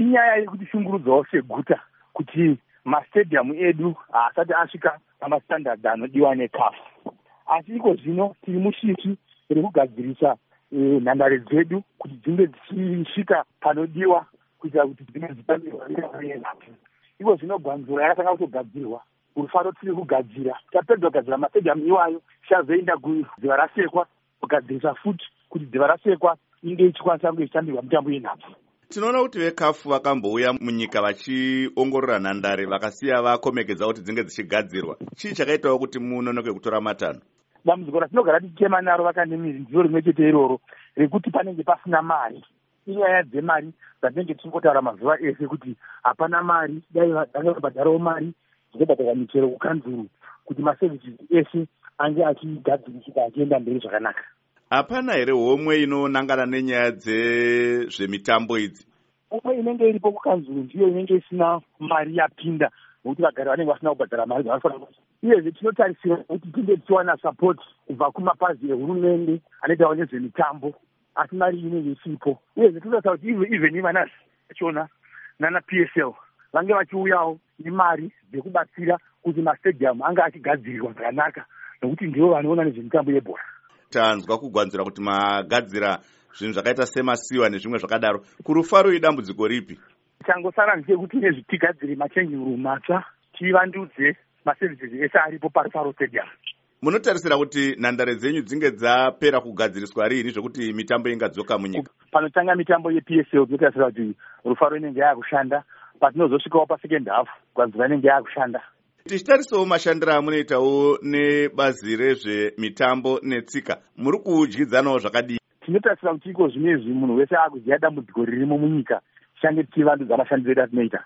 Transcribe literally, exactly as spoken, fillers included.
inyaya yekuti shungurudzawo seguta kuti mastadium edu haasati asvika pamastandard anodiwa nekafu. Asi iko zvino tiri mushishi rekugadzirisa nhandare dzedu kuti dzinge dzichisvika panodiwa kuitira kuti dzinge dzitambirwa nenhabvu. Iko zvino gwanzura yakatanga kutogadzirwa, Rufaro tiri kugadzira. Tapedza kugadzira mastadium iwayo, tichazoenda kudziva rasekwa kugadzirisa futi kuti dziva rasekwa inge ichikwanisa kunge ichitambirwa mitambo yenhabvu. Tinoona kuti vekafu vakambouya munyika vachiongorora nhandare vakasiya vakomekedza kuti dzinge dzichigadzirwa. Chii chakaitawo kuti munonoke kutora matanho? Dambudziko ratinogara tichema naro vakanimiri ndiro rimwe chete iroro rekuti panenge pasina mari. Inyaya dzemari dzatinenge tichingotaura mazuva ese kuti hapana mari, dai vangabhadharawo mari dzinobhadhara michero kukanzuru kuti maservices ese ange achigadzirisika achienda mberi zvakanaka. Hapana here homwe inonangana nenyaya dzezvemitambo idzi? Homwe inenge iripo kukanzuru ndiyo inenge isina mari yapinda nokuti vagari vanenge vasina kubhadhara mari dzavanofanira. Uyezve tinotarisira kuti tinge tichiwana support kubva kumapazi ehurumende anoitawo nezvemitambo, asi mari inenge isipo. Uyezve tinotarisira kuti even ivana vachona nana P S L vange vachiuyawo nemari dzekubatsira kuti mastadium anga achigadzirirwa zvakanaka nokuti ndivo vanoona nezvemitambo yebhora. Tanzwa kugwanzira kuti magadzira zvinhu zvakaita semasiwa nezvimwe zvakadaro. Kurufaro idambudziko ripi? Changosara ndechekuti nezvitigadzire machange room matsva tivandudze maservices ese aripo paRufaro Stadium. Munotarisira kuti nhandare dzenyu dzinge dzapera kugadziriswa rini zvokuti mitambo ingadzoka munyika? Panotanga mitambo yeP S L tinotarisira kuti Rufaro inenge yakushanda, patinozosvikawo pasecond half Gwanzira inenge yakushanda. Tichitarisawo mashandiro amunoitawo nebazi rezvemitambo netsika, muri kudyidzanawo zvakadii? Tinotarisira kuti iko zvinezvi munhu wese akuziva dambudziko ririmo munyika, tichange tichivandudza mashandiro edu atinoita.